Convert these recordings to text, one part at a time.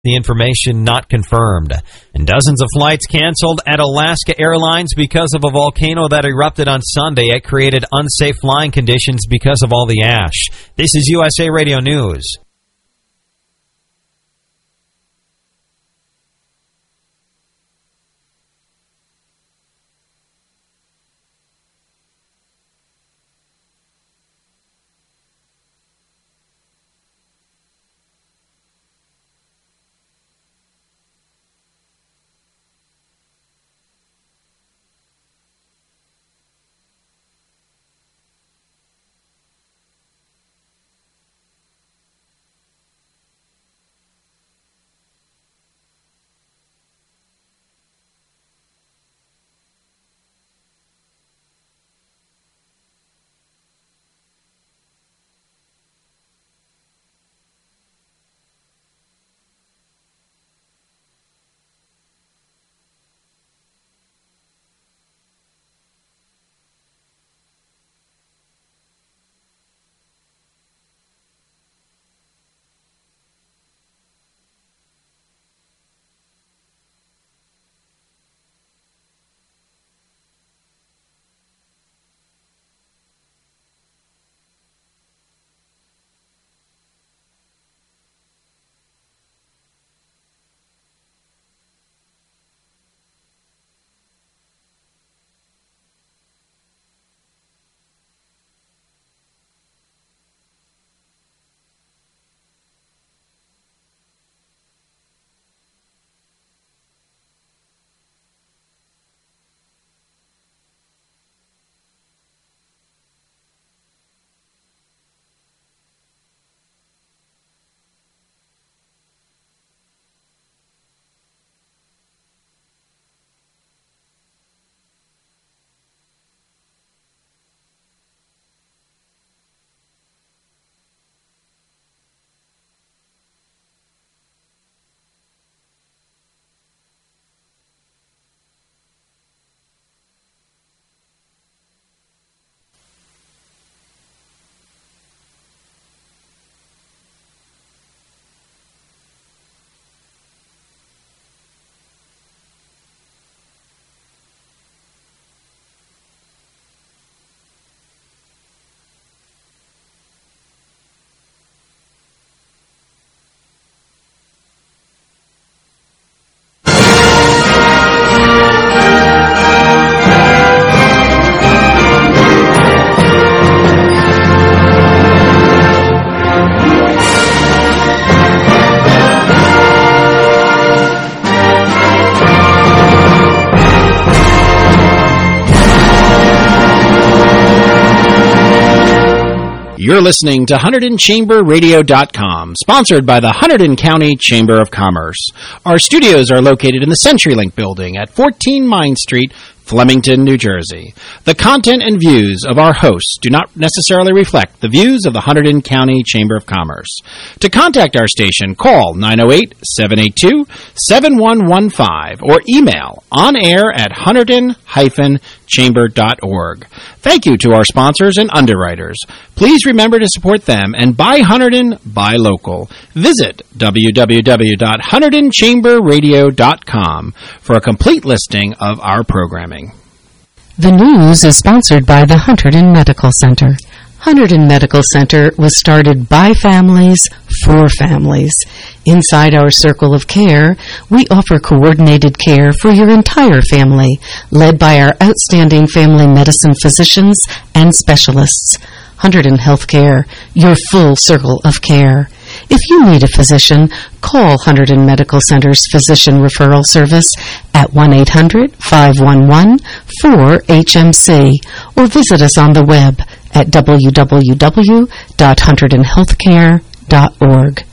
The information not confirmed. And dozens of flights canceled at Alaska Airlines because of a volcano that erupted on Sunday. It created unsafe flying conditions because of all the ash. This is USA Radio News. You're listening to HunterdonChamberRadio.com, sponsored by the Hunterdon County Chamber of Commerce. Our studios are located in the CenturyLink building at 14 Mine Street, Flemington, New Jersey. The content and views of our hosts do not necessarily reflect the views of the Hunterdon County Chamber of Commerce. To contact our station, call 908-782-7115 or email onair@hunterdon-chamber.org. Thank you to our sponsors and underwriters. Please remember to support them and buy Hunterdon, buy local. Visit www.HunterdonChamberRadio.com for a complete listing of our programming. The news is sponsored by the Hunterdon Medical Center. Hunterdon Medical Center was started by families for families. Inside our circle of care, we offer coordinated care for your entire family, led by our outstanding family medicine physicians and specialists. Hunterdon Healthcare, your full circle of care. If you need a physician, call Hunterdon Medical Center's Physician Referral Service at 1-800-511-4HMC or visit us on the web at www.hunterdonhealthcare.org.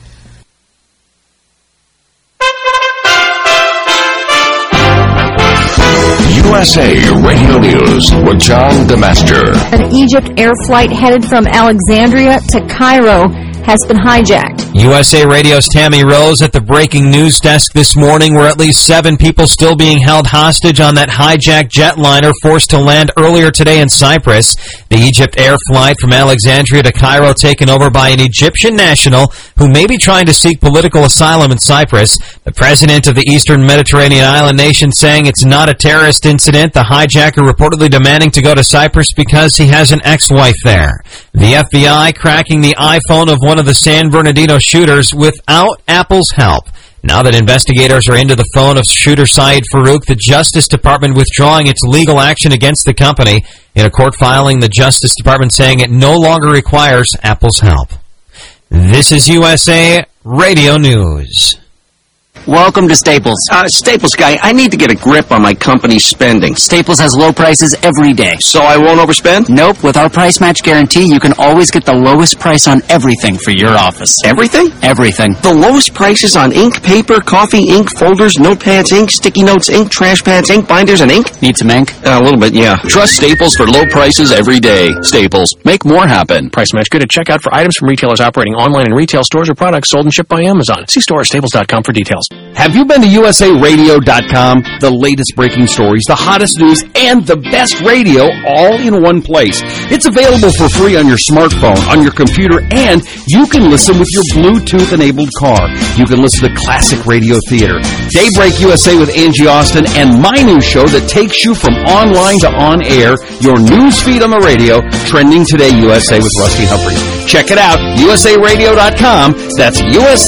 USA Radio News with John DeMaster. An Egypt air flight headed from Alexandria to Cairo has been hijacked. USA Radio's Tammy Rose at the breaking news desk this morning, where at least 7 people still being held hostage on that hijacked jetliner forced to land earlier today in Cyprus. The Egypt Air flight from Alexandria to Cairo taken over by an Egyptian national who may be trying to seek political asylum in Cyprus. The president of the Eastern Mediterranean island nation saying it's not a terrorist incident. The hijacker reportedly demanding to go to Cyprus because he has an ex-wife there. The FBI cracking the iPhone of one of the San Bernardino shooters without Apple's help. Now that investigators are into the phone of shooter Saeed Farouk, the Justice Department withdrawing its legal action against the company. In a court filing, the Justice Department saying it no longer requires Apple's help. This is USA Radio News. Welcome to Staples. Staples guy, I need to get a grip on my company's spending. Staples has low prices every day. So I won't overspend? Nope. With our price match guarantee, you can always get the lowest price on everything for your office. Everything? Everything. The lowest prices on ink, paper, coffee, ink, folders, notepads, ink, sticky notes, ink, trash pads, ink, binders, and ink? Need some ink? A little bit, yeah. Trust Staples for low prices every day. Staples. Make more happen. Price match good at checkout for items from retailers operating online in retail stores or products sold and shipped by Amazon. See store at staples.com for details. Have you been to USARadio.com? The latest breaking stories, the hottest news, and the best radio all in one place. It's available for free on your smartphone, on your computer, and you can listen with your Bluetooth-enabled car. You can listen to classic radio theater, Daybreak USA with Angie Austin, and my new show that takes you from online to on-air, your news feed on the radio, Trending Today USA with Rusty Humphries. Check it out, USARadio.com. That's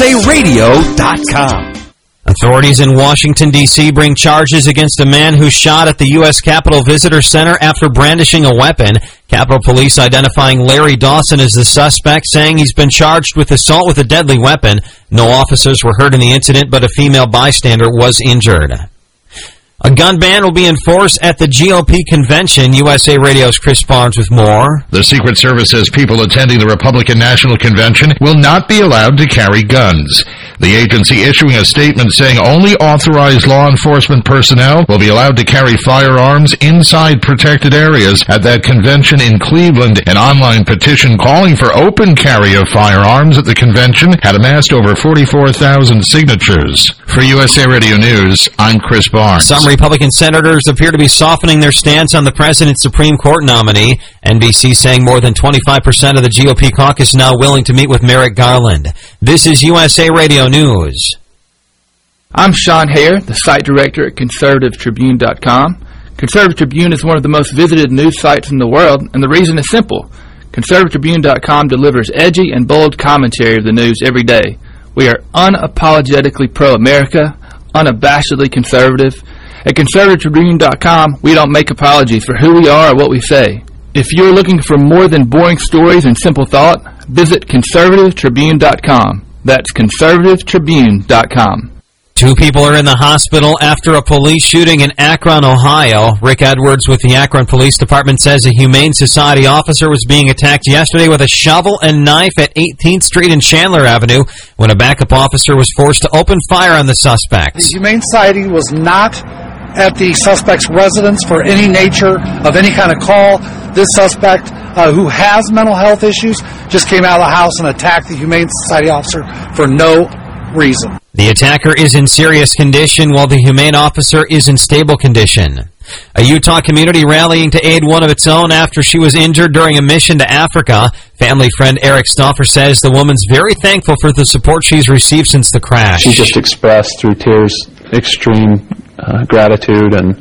USARadio.com. Authorities in Washington, D.C. bring charges against a man who shot at the U.S. Capitol Visitor Center after brandishing a weapon. Capitol Police identifying Larry Dawson as the suspect, saying he's been charged with assault with a deadly weapon. No officers were hurt in the incident, but a female bystander was injured. A gun ban will be enforced at the GOP convention. USA Radio's Chris Barnes with more. The Secret Service says people attending the Republican National Convention will not be allowed to carry guns. The agency issuing a statement saying only authorized law enforcement personnel will be allowed to carry firearms inside protected areas at that convention in Cleveland. An online petition calling for open carry of firearms at the convention had amassed over 44,000 signatures. For USA Radio News, I'm Chris Barnes. Some Republican senators appear to be softening their stance on the president's Supreme Court nominee. NBC saying more than 25% of the GOP caucus now willing to meet with Merrick Garland. This is USA Radio News. I'm Sean Hare, the site director at ConservativeTribune.com. Conservative Tribune is one of the most visited news sites in the world, and the reason is simple. ConservativeTribune.com delivers edgy and bold commentary of the news every day. We are unapologetically pro-America, unabashedly conservative. At ConservativeTribune.com, we don't make apologies for who we are or what we say. If you're looking for more than boring stories and simple thought, visit ConservativeTribune.com. That's ConservativeTribune.com. 2 people are in the hospital after a police shooting in Akron, Ohio. Rick Edwards with the Akron Police Department says a Humane Society officer was being attacked yesterday with a shovel and knife at 18th Street and Chandler Avenue when a backup officer was forced to open fire on the suspects. The Humane Society was not at the suspect's residence for any nature of any kind of call. This suspect, who has mental health issues, just came out of the house and attacked the Humane Society officer for no reason. The attacker is in serious condition while the humane officer is in stable condition. A Utah community rallying to aid one of its own after she was injured during a mission to Africa. Family friend Eric Stauffer says the woman's very thankful for the support she's received since the crash. She just expressed through tears extreme gratitude and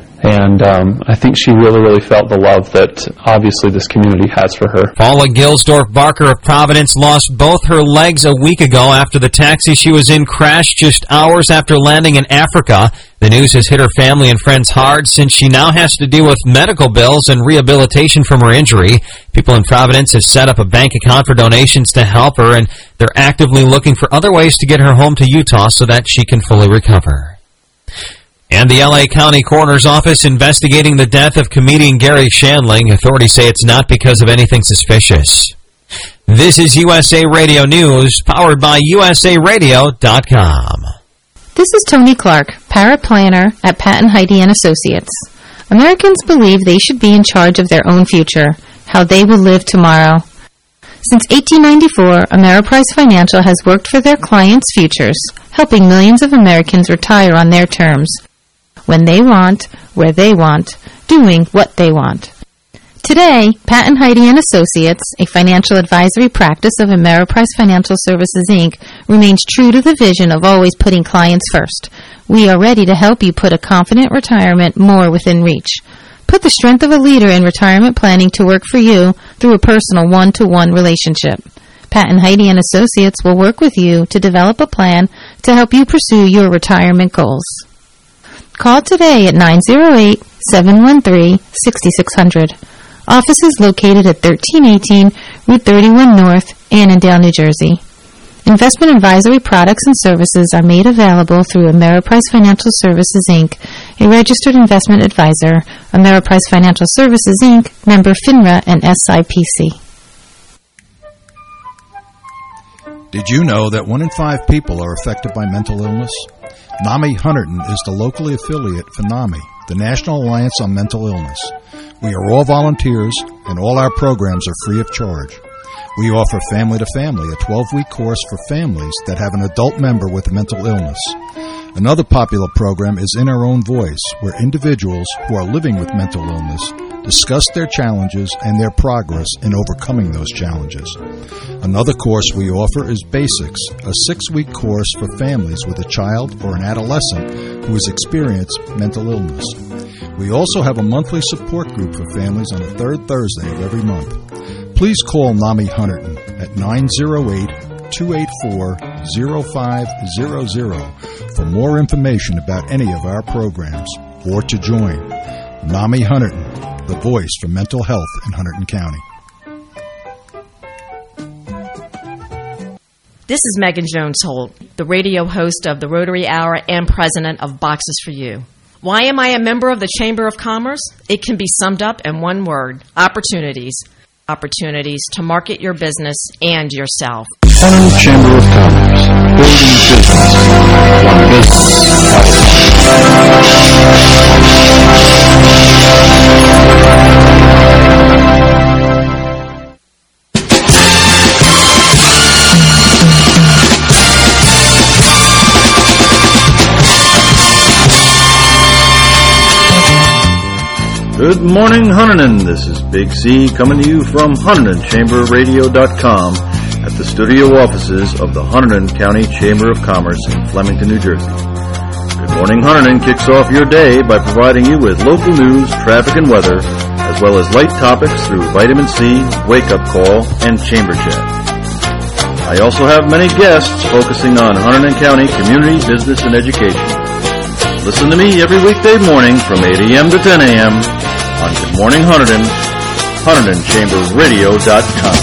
I think she really felt the love that obviously this community has for her. Paula Gilsdorf Barker of Providence lost both her legs a week ago after the taxi she was in crashed just hours after landing in Africa. The news has hit her family and friends hard since she now has to deal with medical bills and rehabilitation from her injury. People in Providence have set up a bank account for donations to help her, and they're actively looking for other ways to get her home to Utah so that she can fully recover. And the L.A. County Coroner's Office investigating the death of comedian Gary Shandling. Authorities say it's not because of anything suspicious. This is USA Radio News, powered by USARadio.com. This is Tony Clark, paraplanner at Patton Heidi & Associates. Americans believe they should be in charge of their own future, how they will live tomorrow. Since 1894, Ameriprise Financial has worked for their clients' futures, helping millions of Americans retire on their terms. When they want, where they want, doing what they want. Today, Pat and Heidi and Associates, a financial advisory practice of Ameriprise Financial Services, Inc., remains true to the vision of always putting clients first. We are ready to help you put a confident retirement more within reach. Put the strength of a leader in retirement planning to work for you through a personal one-to-one relationship. Pat and Heidi and Associates will work with you to develop a plan to help you pursue your retirement goals. Call today at 908-713-6600. Office is located at 1318 Route 31 North, Annandale, New Jersey. Investment advisory products and services are made available through Ameriprise Financial Services, Inc., a registered investment advisor. Ameriprise Financial Services, Inc., member FINRA and SIPC. Did you know that 1 in 5 people are affected by mental illness? NAMI Hunterdon is the locally affiliate for NAMI, the National Alliance on Mental Illness. We are all volunteers, and all our programs are free of charge. We offer Family to Family, a 12-week course for families that have an adult member with a mental illness. Another popular program is In Our Own Voice, where individuals who are living with mental illness discuss their challenges and their progress in overcoming those challenges. Another course we offer is Basics, a 6-week course for families with a child or an adolescent who has experienced mental illness. We also have a monthly support group for families on the third Thursday of every month. Please call NAMI Hunterdon at 908-284-0500 for more information about any of our programs or to join. NAMI Hunterdon, the voice for mental health in Hunterdon County. This is Megan Jones-Holt, the radio host of the Rotary Hour and president of Boxes for You. Why am I a member of the Chamber of Commerce? It can be summed up in one word: opportunities. Opportunities to market your business and yourself. Hunterdon Chamber of Commerce, building business, one business at a Good morning, Hunterdon. This is Big C coming to you from HunterdonChamberRadio.com at the studio offices of the Hunterdon County Chamber of Commerce in Flemington, New Jersey. Good Morning Hunterdon kicks off your day by providing you with local news, traffic, and weather, as well as light topics through Vitamin C, Wake Up Call, and Chamber Chat. I also have many guests focusing on Hunterdon County community, business, and education. Listen to me every weekday morning from 8 a.m. to 10 a.m. on Good Morning Hunterdon, HunterdonChamberRadio.com.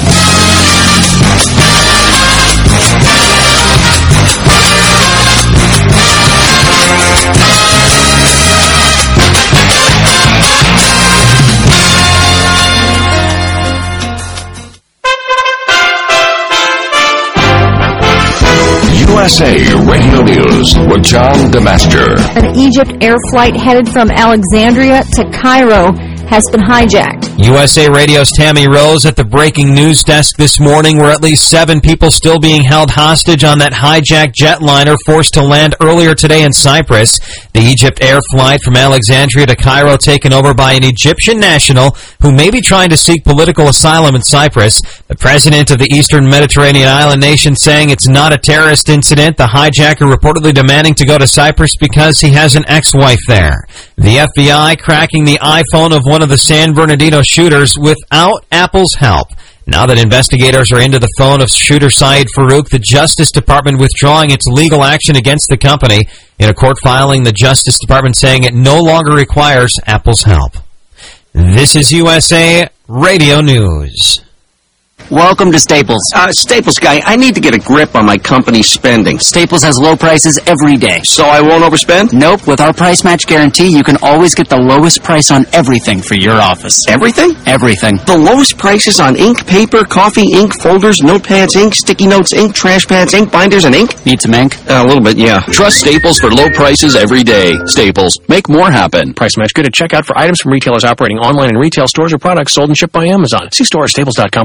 USA Radio News with John DeMaster. An Egypt air flight headed from Alexandria to Cairo has been hijacked. USA Radio's Tammy Rose at the breaking news desk this morning, where at least 7 people still being held hostage on that hijacked jetliner forced to land earlier today in Cyprus. The Egypt air flight from Alexandria to Cairo taken over by an Egyptian national who may be trying to seek political asylum in Cyprus. The president of the Eastern Mediterranean island nation saying it's not a terrorist incident. The hijacker reportedly demanding to go to Cyprus because he has an ex-wife there. The FBI cracking the iPhone of one of the San Bernardino shooters without Apple's help. Now that investigators are into the phone of shooter Saeed Farouk, the Justice Department withdrawing its legal action against the company. In a court filing, the Justice Department saying it no longer requires Apple's help. This is USA Radio News. Welcome to Staples. Staples guy, I need to get a grip on my company's spending. Staples has low prices every day. So I won't overspend? Nope. With our price match guarantee, you can always get the lowest price on everything for your office. Everything? Everything. The lowest prices on ink, paper, coffee, ink, folders, notepads, ink, sticky notes, ink, trash pads, ink, binders, and ink? Need some ink? A little bit, yeah. Trust Staples for low prices every day. Staples. Make more happen. Price match good at checkout for items from retailers operating online in retail stores or products sold and shipped by Amazon. See store or staples.com for details.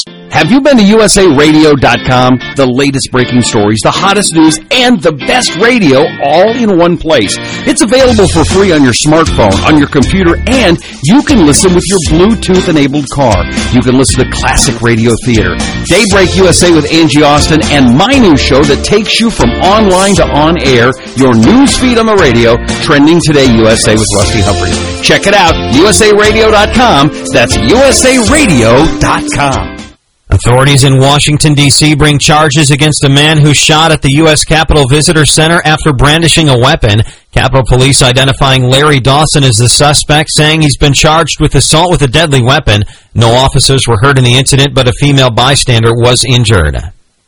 Have you been to USARadio.com? The latest breaking stories, the hottest news, and the best radio all in one place. It's available for free on your smartphone, on your computer, and you can listen with your Bluetooth-enabled car. You can listen to classic radio theater, Daybreak USA with Angie Austin, and my new show that takes you from online to on air, your news feed on the radio, Trending Today USA with Rusty Humphries. Check it out, USARadio.com. That's USARadio.com. Authorities in Washington, D.C. bring charges against a man who shot at the U.S. Capitol Visitor Center after brandishing a weapon. Capitol Police identifying Larry Dawson as the suspect, saying he's been charged with assault with a deadly weapon. No officers were hurt in the incident, but a female bystander was injured.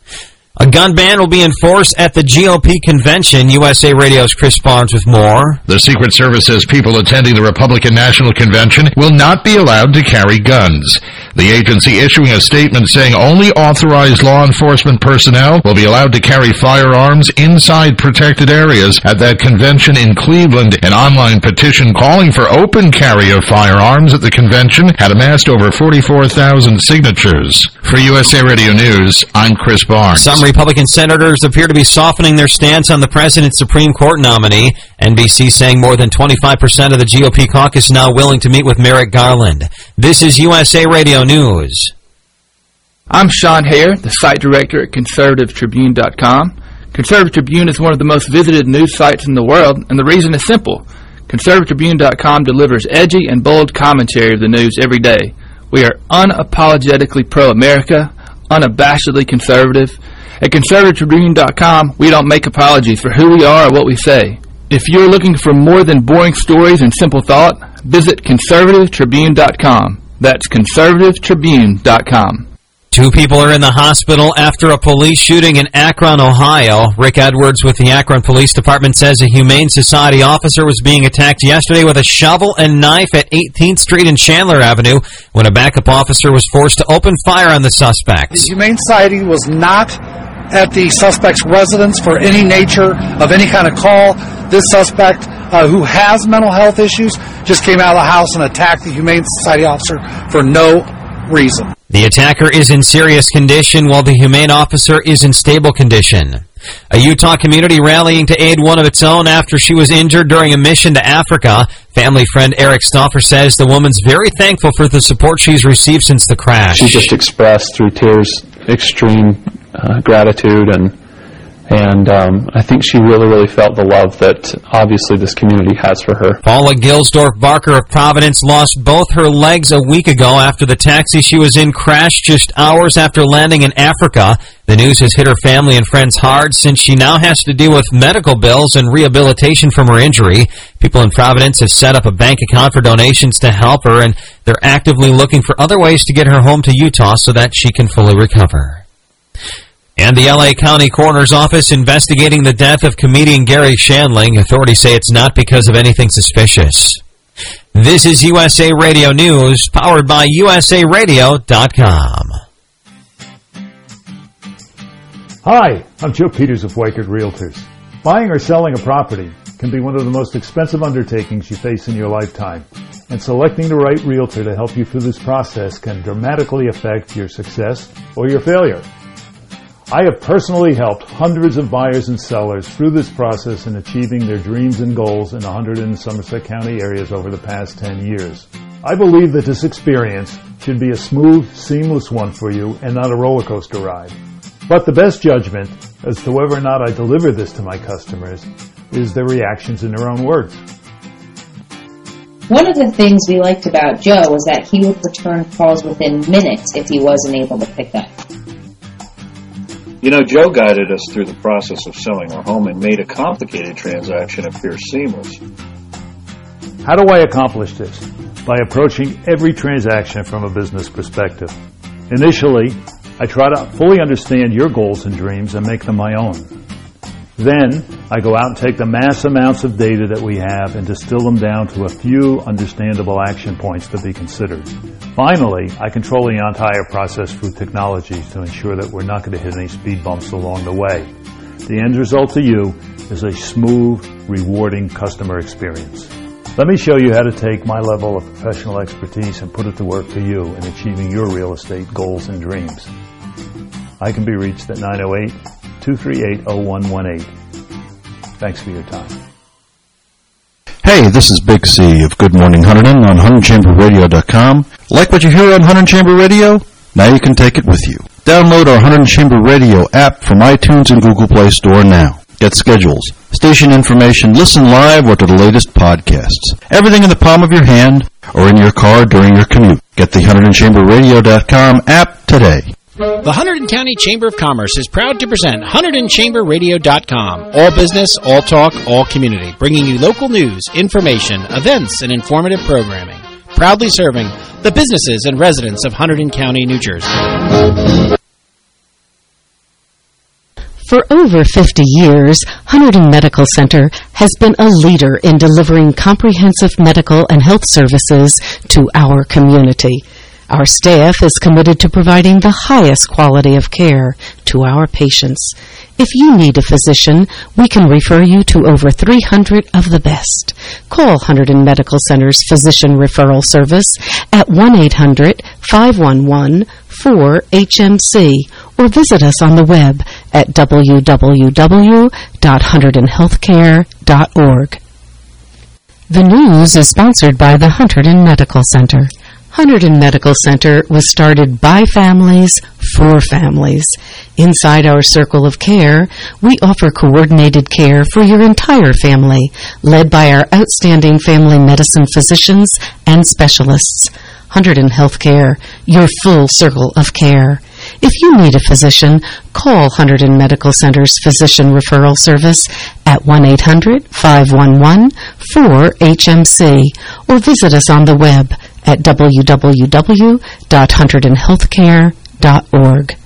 A gun ban will be enforced at the GOP convention. USA Radio's Chris Barnes with more. The Secret Service says people attending the Republican National Convention will not be allowed to carry guns. The agency issuing a statement saying only authorized law enforcement personnel will be allowed to carry firearms inside protected areas at that convention in Cleveland. An online petition calling for open carry of firearms at the convention had amassed over 44,000 signatures. For USA Radio News, I'm Chris Barnes. Some Republican senators appear to be softening their stance on the president's Supreme Court nominee. NBC saying more than 25% of the GOP caucus now willing to meet with Merrick Garland. This is USA Radio News. I'm Sean Hare, the site director at ConservativeTribune.com. Conservative Tribune is one of the most visited news sites in the world, and the reason is simple. ConservativeTribune.com delivers edgy and bold commentary of the news every day. We are unapologetically pro-America, unabashedly conservative. At ConservativeTribune.com, we don't make apologies for who we are or what we say. If you're looking for more than boring stories and simple thought, visit ConservativeTribune.com. That's ConservativeTribune.com. 2 people are in the hospital after a police shooting in Akron, Ohio. Rick Edwards with the Akron Police Department says a Humane Society officer was being attacked yesterday with a shovel and knife at 18th Street and Chandler Avenue when a backup officer was forced to open fire on the suspect. The Humane Society was not at the suspect's residence for any nature of any kind of call. This suspect, who has mental health issues, just came out of the house and attacked the Humane Society officer for no reason. The attacker is in serious condition while the humane officer is in stable condition. A Utah community rallying to aid one of its own after she was injured during a mission to Africa. Family friend Eric Stauffer says the woman's very thankful for the support she's received since the crash. She just expressed through tears extreme gratitude and I think she really felt the love that obviously this community has for her. Paula Gilsdorf Barker of Providence lost both her legs a week ago after the taxi she was in crashed just hours after landing in Africa. The news has hit her family and friends hard since she now has to deal with medical bills and rehabilitation from her injury. People in Providence have set up a bank account for donations to help her, and they're actively looking for other ways to get her home to Utah so that she can fully recover. And the L.A. County Coroner's Office investigating the death of comedian Gary Shandling. Authorities say it's not because of anything suspicious. This is USA Radio News, powered by USARadio.com. Hi, I'm Joe Peters of Weichert Realtors. Buying or selling a property can be one of the most expensive undertakings you face in your lifetime, and selecting the right realtor to help you through this process can dramatically affect your success or your failure. I have personally helped hundreds of buyers and sellers through this process in achieving their dreams and goals in 100 and Somerset County areas over the past 10 years. I believe that this experience should be a smooth, seamless one for you and not a roller coaster ride. But the best judgment as to whether or not I deliver this to my customers is their reactions in their own words. One of the things we liked about Joe was that he would return calls within minutes if he wasn't able to pick up. You know, Joe guided us through the process of selling our home and made a complicated transaction appear seamless. How do I accomplish this? By approaching every transaction from a business perspective. Initially, I try to fully understand your goals and dreams and make them my own. Then, I go out and take the mass amounts of data that we have and distill them down to a few understandable action points to be considered. Finally, I control the entire process through technology to ensure that we're not going to hit any speed bumps along the way. The end result to you is a smooth, rewarding customer experience. Let me show you how to take my level of professional expertise and put it to work for you in achieving your real estate goals and dreams. I can be reached at 908-238-0118. Thanks for your time. Hey, this is Big C of Good Morning Hunterdon on HunterdonChamberRadio.com. Like what you hear on Hunterdon Chamber Radio? Now you can take it with you. Download our Hunterdon Chamber Radio app from iTunes and Google Play Store now. Get schedules, station information, listen live, or to the latest podcasts. Everything in the palm of your hand or in your car during your commute. Get the HunterdonChamberRadio.com app today. The Hunterdon County Chamber of Commerce is proud to present HunterdonChamberRadio.com. All business, all talk, all community. Bringing you local news, information, events, and informative programming. Proudly serving the businesses and residents of Hunterdon County, New Jersey. For over 50 years, Hunterdon Medical Center has been a leader in delivering comprehensive medical and health services to our community. Our staff is committed to providing the highest quality of care to our patients. If you need a physician, we can refer you to over 300 of the best. Call Hunterdon Medical Center's Physician Referral Service at 1-800-511-4HMC or visit us on the web at www.hunterdonhealthcare.org. The news is sponsored by the Hunterdon Medical Center. Hunterdon Medical Center was started by families for families. Inside our circle of care, we offer coordinated care for your entire family, led by our outstanding family medicine physicians and specialists. Hunterdon Healthcare, your full circle of care. If you need a physician, call Hunterdon Medical Center's Physician Referral Service at 1-800-511-4HMC or visit us on the web at www.hunterdonhealthcare.org.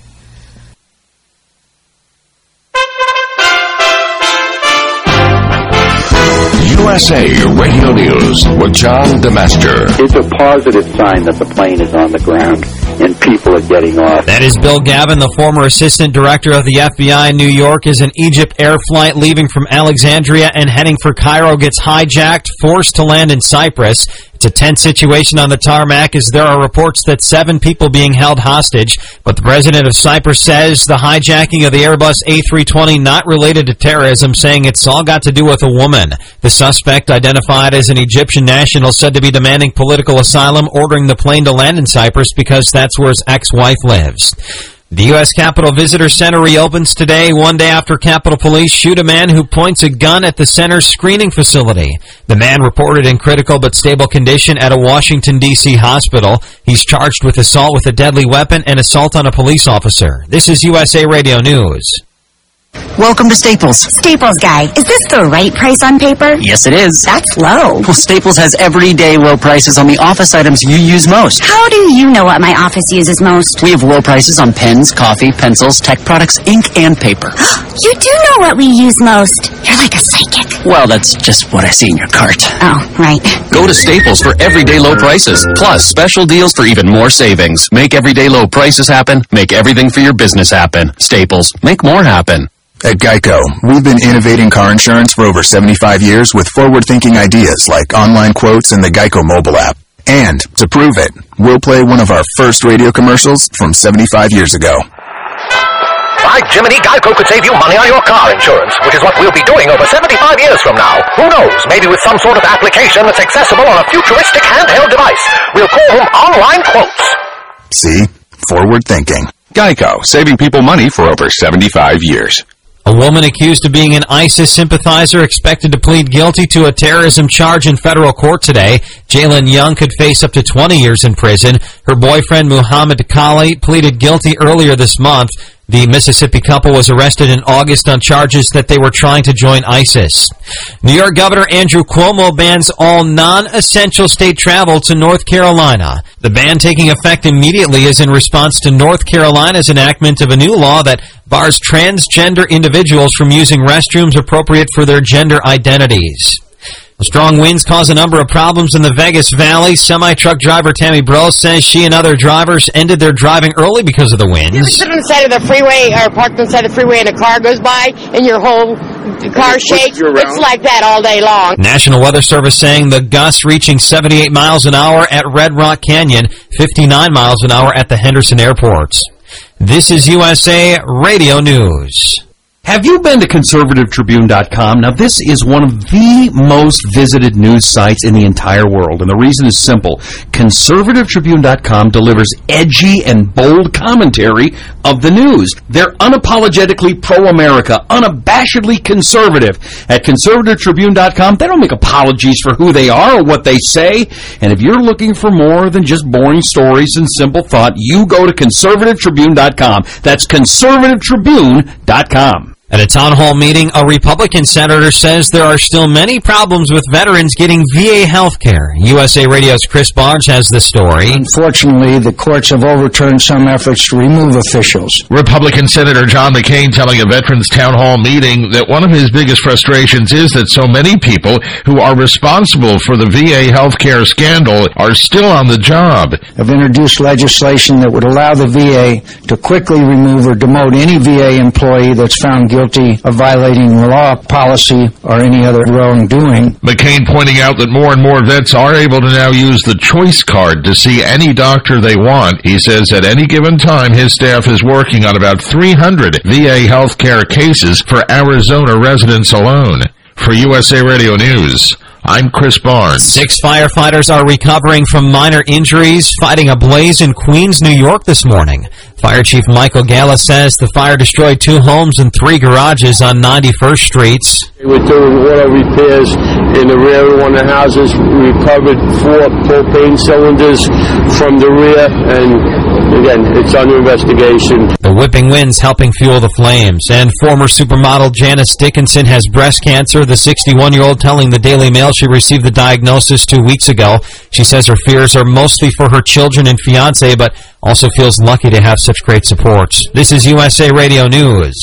USA Radio News with John DeMaster. It's a positive sign that the plane is on the ground and people are getting off. That is Bill Gavin, the former assistant director of the FBI in New York, as an Egypt air flight leaving from Alexandria and heading for Cairo gets hijacked, forced to land in Cyprus. It's a tense situation on the tarmac as there are reports that 7 people being held hostage, but the president of Cyprus says the hijacking of the Airbus A320 not related to terrorism, saying it's all got to do with a woman. The suspect, identified as an Egyptian national, said to be demanding political asylum, ordering the plane to land in Cyprus because that's where his ex-wife lives. The U.S. Capitol Visitor Center reopens today, one day after Capitol Police shoot a man who points a gun at the center's screening facility. The man reported in critical but stable condition at a Washington, D.C. hospital. He's charged with assault with a deadly weapon and assault on a police officer. This is USA Radio News. Welcome to Staples. Staples guy, is this the right price on paper? Yes, it is. That's low. Well, Staples has everyday low prices on the office items you use most. How do you know what my office uses most? We have low prices on pens, coffee, pencils, tech products, ink, and paper. You do know what we use most. You're like a psychic. Well, that's just what I see in your cart. Oh, right. Go to Staples for everyday low prices, plus special deals for even more savings. Make everyday low prices happen. Make everything for your business happen. Staples. Make more happen. At Geico, we've been innovating car insurance for over 75 years with forward-thinking ideas like online quotes and the Geico mobile app. And, to prove it, we'll play one of our first radio commercials from 75 years ago. By Jiminy, Geico could save you money on your car insurance, which is what we'll be doing over 75 years from now. Who knows, maybe with some sort of application that's accessible on a futuristic handheld device. We'll call them online quotes. See? Forward thinking. Geico, saving people money for over 75 years. A woman accused of being an ISIS sympathizer expected to plead guilty to a terrorism charge in federal court today. Jalen Young could face up to 20 years in prison. Her boyfriend, Muhammad Kali, pleaded guilty earlier this month. The Mississippi couple was arrested in August on charges that they were trying to join ISIS. New York Governor Andrew Cuomo bans all non-essential state travel to North Carolina. The ban taking effect immediately is in response to North Carolina's enactment of a new law that bars transgender individuals from using restrooms appropriate for their gender identities. Strong winds cause a number of problems in the Vegas Valley. Semi-truck driver Tammy Bro says she and other drivers ended their driving early because of the winds. You ever sit on the side of the freeway or parked on the side of the freeway and a car goes by and your whole car shakes? It's like that all day long. National Weather Service saying the gusts reaching 78 miles an hour at Red Rock Canyon, 59 miles an hour at the Henderson airports. This is USA Radio News. Have you been to ConservativeTribune.com? Now, this is one of the most visited news sites in the entire world, and the reason is simple. ConservativeTribune.com delivers edgy and bold commentary of the news. They're unapologetically pro-America, unabashedly conservative. At ConservativeTribune.com, they don't make apologies for who they are or what they say, and if you're looking for more than just boring stories and simple thought, you go to ConservativeTribune.com. That's ConservativeTribune.com. At a town hall meeting, a Republican senator says there are still many problems with veterans getting VA health care. USA Radio's Chris Barnes has the story. Unfortunately, the courts have overturned some efforts to remove officials. Republican Senator John McCain telling a veterans town hall meeting that one of his biggest frustrations is that so many people who are responsible for the VA health care scandal are still on the job. Have introduced legislation that would allow the VA to quickly remove or demote any VA employee that's found guilty of violating the law, policy, or any other wrongdoing. McCain pointing out that more and more vets are able to now use the choice card to see any doctor they want. He says at any given time his staff is working on about 300 VA healthcare cases for Arizona residents alone. For USA Radio News, I'm Chris Barnes. 6 firefighters are recovering from minor injuries fighting a blaze in Queens, New York this morning. Fire Chief Michael Gala says the fire destroyed 2 homes and 3 garages on 91st Streets. We're doing auto repairs in the rear of one of the houses. We recovered 4 propane cylinders from the rear, and again, it's under investigation. The whipping winds helping fuel the flames. And former supermodel Janice Dickinson has breast cancer. The 61-year-old telling the Daily Mail she received the diagnosis 2 weeks ago. She says her fears are mostly for her children and fiancé, but also feels lucky to have such great support. This is USA Radio News.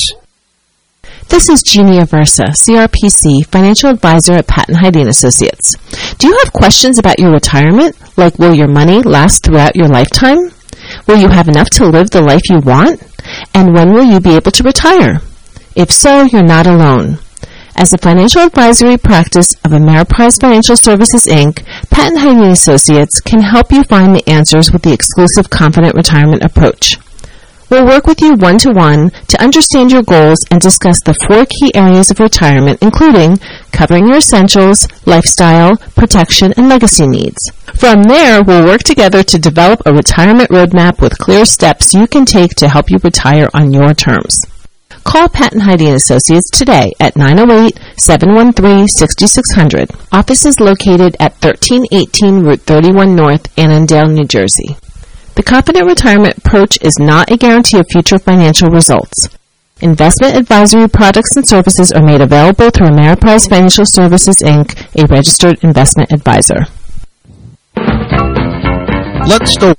This is Jeannie Aversa, CRPC, Financial Advisor at Patton Hyde & Associates. Do you have questions about your retirement? Like, will your money last throughout your lifetime? Will you have enough to live the life you want? And when will you be able to retire? If so, you're not alone. As a financial advisory practice of Ameriprise Financial Services, Inc., Patton Hyde & Associates can help you find the answers with the exclusive Confident Retirement approach. We'll work with you one-to-one to understand your goals and discuss the 4 key areas of retirement, including covering your essentials, lifestyle, protection, and legacy needs. From there, we'll work together to develop a retirement roadmap with clear steps you can take to help you retire on your terms. Call Patton Hyde & Associates today at 908-713-6600. Office is located at 1318 Route 31 North, Annandale, New Jersey. The Confident Retirement approach is not a guarantee of future financial results. Investment advisory products and services are made available through Ameriprise Financial Services, Inc., a registered investment advisor. Let's go.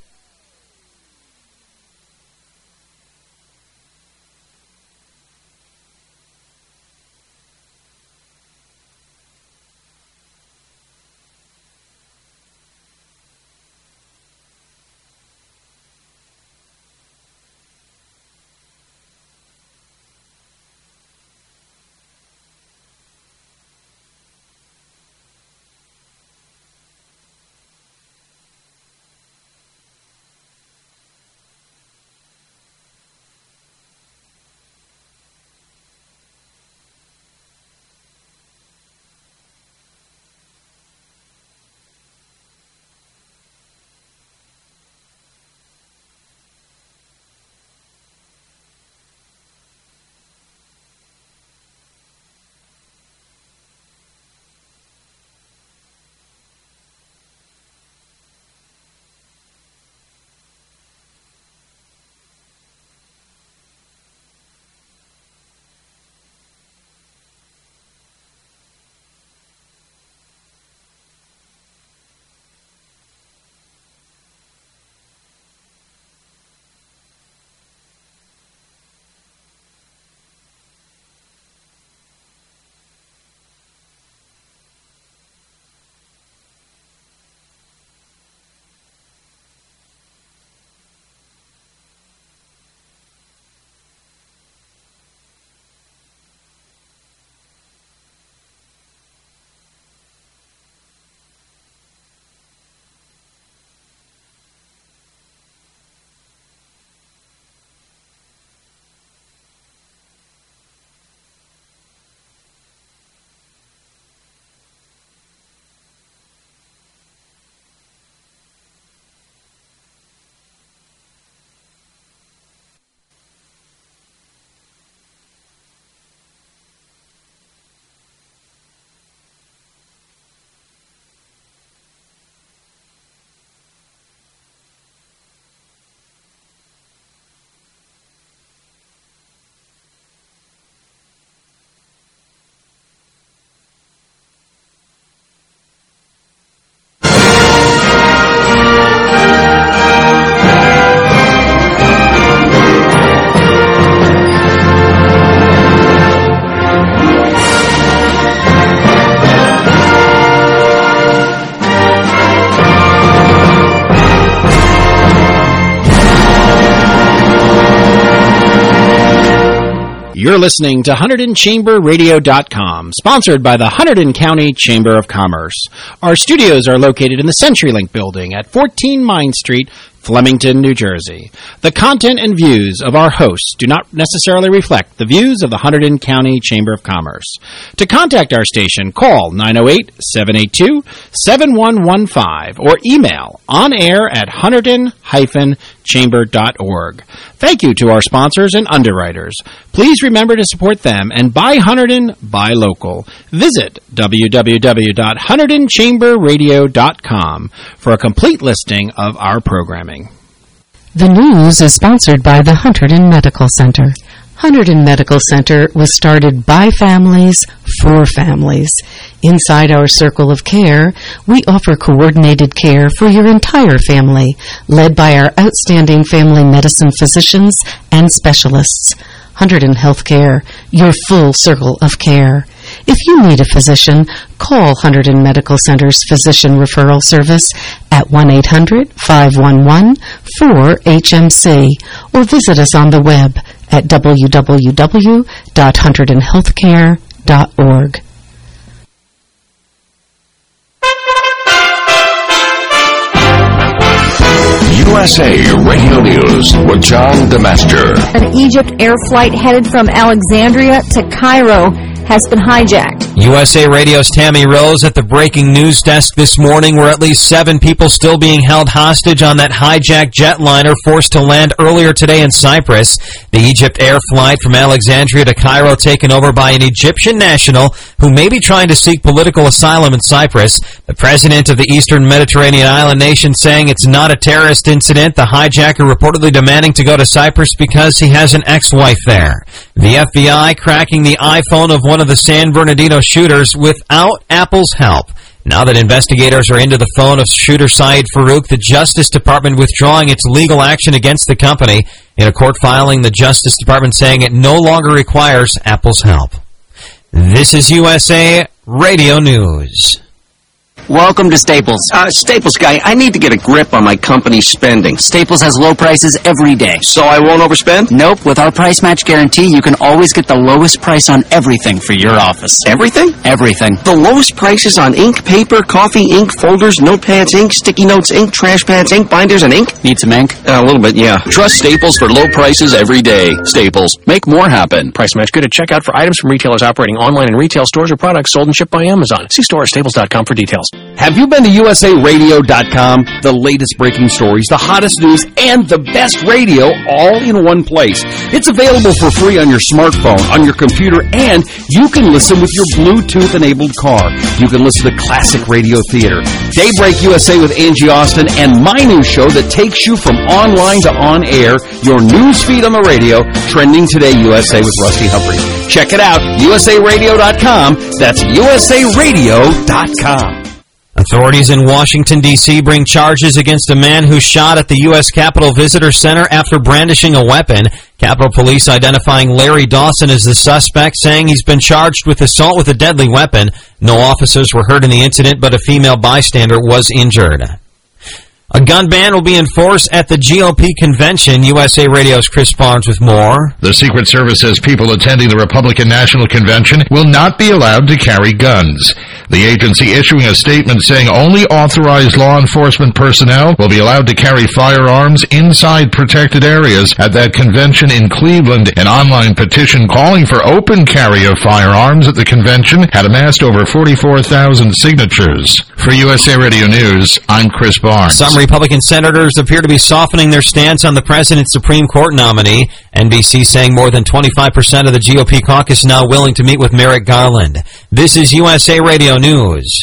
You're listening to HunterdonChamberRadio.com, sponsored by the Hunterdon County Chamber of Commerce. Our studios are located in the CenturyLink building at 14 Mine Street, Flemington, New Jersey. The content and views of our hosts do not necessarily reflect the views of the Hunterdon County Chamber of Commerce. To contact our station, call 908-782-7115 or email onair@hunterdon-chamber.org. Thank you to our sponsors and underwriters. Please remember to support them and buy Hunterdon, buy local. Visit www.HunterdonChamberRadio.com for a complete listing of our programming. The news is sponsored by the Hunterdon Medical Center. Hunterdon Medical Center was started by families for families. Inside our circle of care, we offer coordinated care for your entire family, led by our outstanding family medicine physicians and specialists. Hunterdon Healthcare, your full circle of care. If you need a physician, call Hunterdon Medical Center's Physician Referral Service at 1-800-511-4HMC or visit us on the web at www.hunterdonhealthcare.org. USA Radio News with John DeMaster. An Egypt air flight headed from Alexandria to Cairo has been hijacked. USA Radio's Tammy Rose at the breaking news desk this morning, where at least 7 people still being held hostage on that hijacked jetliner forced to land earlier today in Cyprus. The Egypt air flight from Alexandria to Cairo taken over by an Egyptian national who may be trying to seek political asylum in Cyprus. The president of the Eastern Mediterranean island nation saying it's not a terrorist incident. The hijacker reportedly demanding to go to Cyprus because he has an ex-wife there. The FBI cracking the iPhone of one of the San Bernardino shooters without Apple's help. Now that investigators are into the phone of shooter Saeed Farouk, the Justice Department withdrawing its legal action against the company. In a court filing, the Justice Department saying it no longer requires Apple's help. This is USA Radio News. Welcome to Staples. Staples guy, I need to get a grip on my company's spending. Staples has low prices every day. So I won't overspend? Nope. With our price match guarantee, you can always get the lowest price on everything for your office. Everything? Everything. The lowest prices on ink, paper, coffee, ink, folders, notepads, ink, sticky notes, ink, trash pads, ink, binders, and ink? Need some ink? A little bit, yeah. Trust Staples for low prices every day. Staples. Make more happen. Price match good at checkout for items from retailers operating online in retail stores or products sold and shipped by Amazon. See store or staples.com for details. Have you been to USARadio.com? The latest breaking stories, the hottest news, and the best radio all in one place. It's available for free on your smartphone, on your computer, and you can listen with your Bluetooth-enabled car. You can listen to classic radio theater, Daybreak USA with Angie Austin, and my new show that takes you from online to on air, your news feed on the radio, Trending Today USA with Rusty Humphrey. Check it out, USARadio.com. That's USARadio.com. Authorities in Washington, D.C. bring charges against a man who shot at the U.S. Capitol Visitor Center after brandishing a weapon. Capitol Police identifying Larry Dawson as the suspect, saying he's been charged with assault with a deadly weapon. No officers were hurt in the incident, but a female bystander was injured. A gun ban will be enforced at the GOP convention. USA Radio's Chris Barnes with more. The Secret Service says people attending the Republican National Convention will not be allowed to carry guns. The agency issuing a statement saying only authorized law enforcement personnel will be allowed to carry firearms inside protected areas at that convention in Cleveland. An online petition calling for open carry of firearms at the convention had amassed over 44,000 signatures. For USA Radio News, I'm Chris Barnes. Some Republican senators appear to be softening their stance on the president's Supreme Court nominee. NBC saying more than 25% of the GOP caucus now willing to meet with Merrick Garland. This is USA Radio News.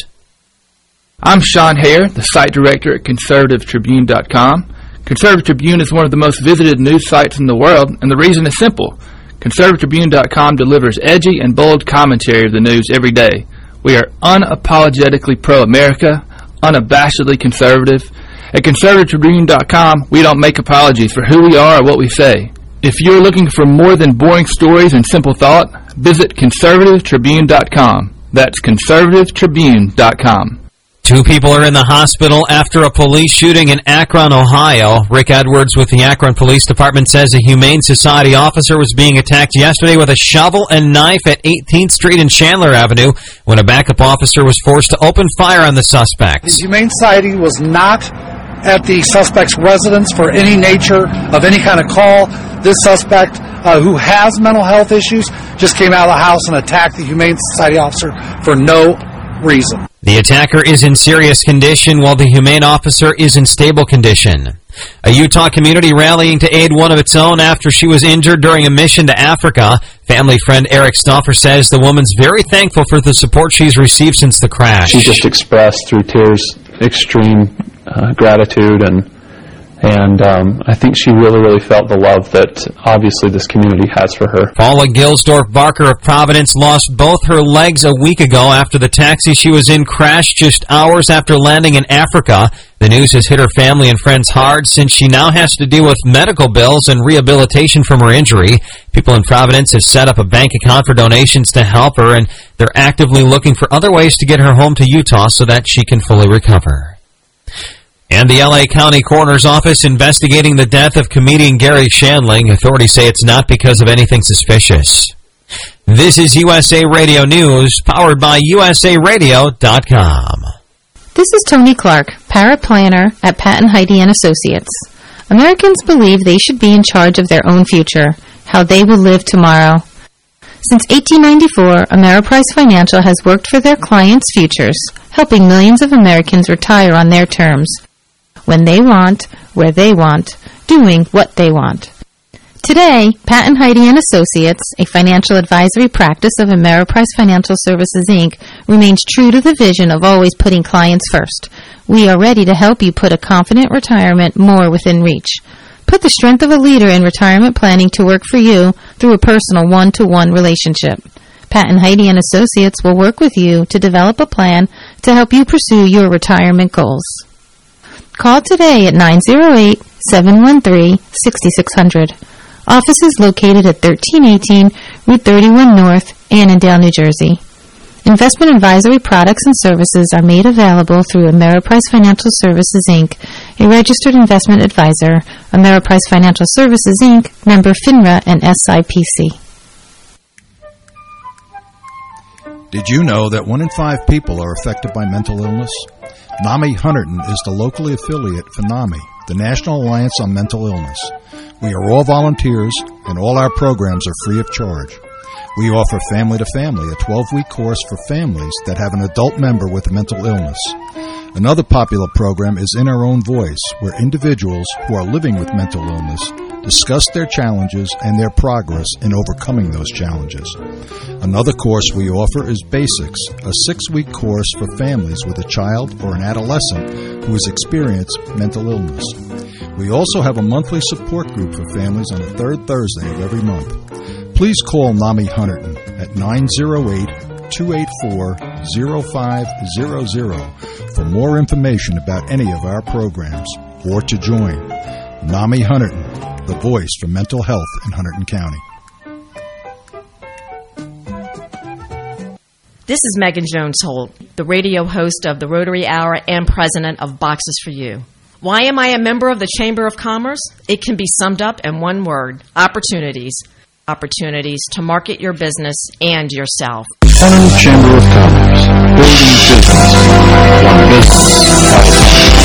I'm Sean Hare, the site director at ConservativeTribune.com. Conservative Tribune is one of the most visited news sites in the world, and the reason is simple. ConservativeTribune.com delivers edgy and bold commentary of the news every day. We are unapologetically pro-America, unabashedly conservative. At ConservativeTribune.com, we don't make apologies for who we are or what we say. If you're looking for more than boring stories and simple thought, visit ConservativeTribune.com. That's ConservativeTribune.com. 2 people are in the hospital after a police shooting in Akron, Ohio. Rick Edwards with the Akron Police Department says a Humane Society officer was being attacked yesterday with a shovel and knife at 18th Street and Chandler Avenue when a backup officer was forced to open fire on the suspects. The Humane Society was not at the suspect's residence for any nature of any kind of call. This suspect, who has mental health issues, just came out of the house and attacked the Humane Society officer for no reason. The attacker is in serious condition while the humane officer is in stable condition. A Utah community rallying to aid one of its own after she was injured during a mission to Africa. Family friend Eric Stauffer says the woman's very thankful for the support she's received since the crash. She just expressed through tears extreme gratitude, and I think she really felt the love that obviously this community has for her. Paula Gilsdorf Barker of Providence lost both her legs a week ago after the taxi she was in crashed just hours after landing in Africa. The news has hit her family and friends hard since she now has to deal with medical bills and rehabilitation from her injury. People in Providence have set up a bank account for donations to help her, and they're actively looking for other ways to get her home to Utah so that she can fully recover. And the L.A. County Coroner's Office investigating the death of comedian Gary Shandling. Authorities say it's not because of anything suspicious. This is USA Radio News, powered by USARadio.com. This is Tony Clark, paraplanner at Patton Heidi & Associates. Americans believe they should be in charge of their own future, how they will live tomorrow. Since 1894, Ameriprise Financial has worked for their clients' futures, helping millions of Americans retire on their terms. When they want, where they want, doing what they want. Today, Patton Heidi & Associates, a financial advisory practice of Ameriprise Financial Services, Inc., remains true to the vision of always putting clients first. We are ready to help you put a confident retirement more within reach. Put the strength of a leader in retirement planning to work for you through a personal one-to-one relationship. Patton Heidi & Associates will work with you to develop a plan to help you pursue your retirement goals. Call today at 908-713-6600. Office is located at 1318 Route 31 North, Annandale, New Jersey. Investment advisory products and services are made available through Ameriprise Financial Services, Inc., a registered investment advisor. Ameriprise Financial Services, Inc., member FINRA and SIPC. Did you know that 1 in 5 people are affected by mental illness? NAMI Hunterdon is the locally affiliate for NAMI, the National Alliance on Mental Illness. We are all volunteers, and all our programs are free of charge. We offer Family to Family, a 12-week course for families that have an adult member with a mental illness. Another popular program is In Our Own Voice, where individuals who are living with mental illness discuss their challenges and their progress in overcoming those challenges. Another course we offer is Basics, a 6-week course for families with a child or an adolescent who has experienced mental illness. We also have a monthly support group for families on the third Thursday of every month. Please call NAMI Hunterdon at 908-284-0500 for more information about any of our programs or to join. NAMI Hunterdon, the voice for mental health in Hunterdon County. This is Megan Jones-Holt, the radio host of the Rotary Hour and president of Boxes for You. Why am I a member of the Chamber of Commerce? It can be summed up in one word: opportunities. Opportunities to market your business and yourself. Hunterdon Chamber of Commerce, building business, one business at a